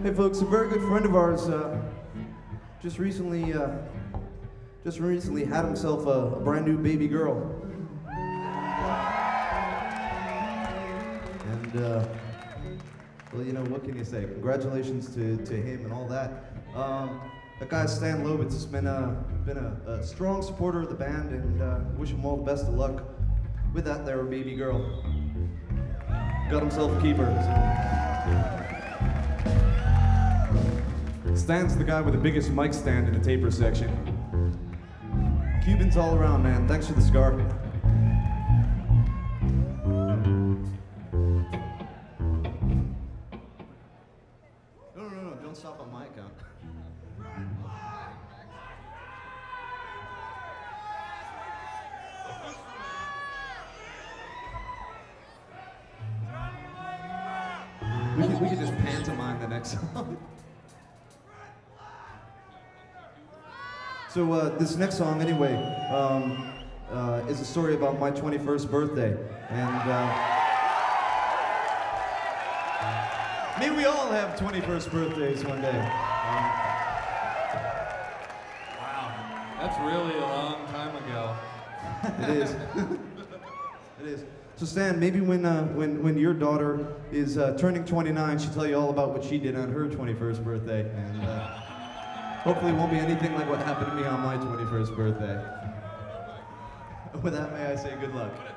Hey folks, a very good friend of ours just recently had himself a brand new baby girl. And well, you know, what can you say? Congratulations to him and all that. That guy Stan Lovitz has been a strong supporter of the band, and wish him all the best of luck with that there baby girl. Got himself a keeper. Stan's the guy with the biggest mic stand in the taper section. Cubans all around, man. Thanks for the cigar. No, don't stop on my account. We could just pantomime the next song. So this next song, anyway, is a story about my 21st birthday, and may we all have 21st birthdays one day. Wow, that's really a long time ago. It is. It is. So Stan, maybe when your daughter is turning 29, she'll tell you all about what she did on her 21st birthday, and hopefully it won't be anything like what happened to me on my 21st birthday. With that, may I say good luck.